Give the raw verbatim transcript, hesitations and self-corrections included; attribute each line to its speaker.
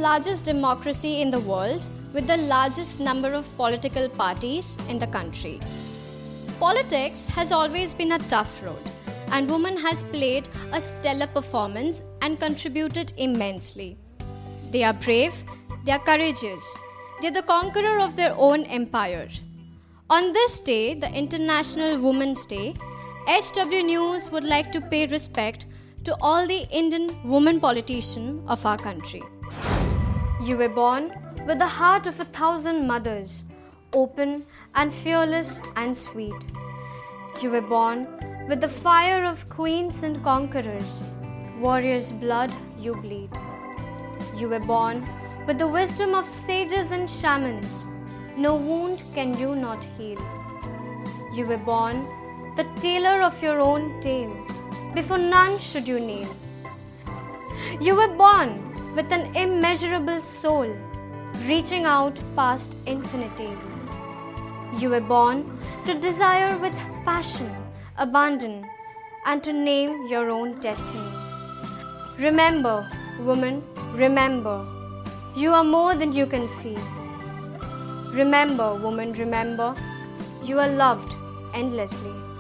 Speaker 1: largest democracy in the world with the largest number of political parties in the country. Politics has always been a tough road, and women has played a stellar performance and contributed immensely. They are brave, they are courageous, they are the conqueror of their own empire. On this day, the International Women's Day, H W News would like to pay respect to all the Indian women politicians of our country. You were born with the heart of a thousand mothers, open and fearless and sweet. You were born with the fire of queens and conquerors, warriors' blood you bleed. You were born with the wisdom of sages and shamans, no wound can you not heal. You were born the tailor of your own tale, before none should you kneel. You were born with an immeasurable soul, reaching out past infinity. You were born to desire with passion, abandon, and to name your own destiny. Remember, woman, remember, you are more than you can see. Remember, woman, remember, you are loved endlessly.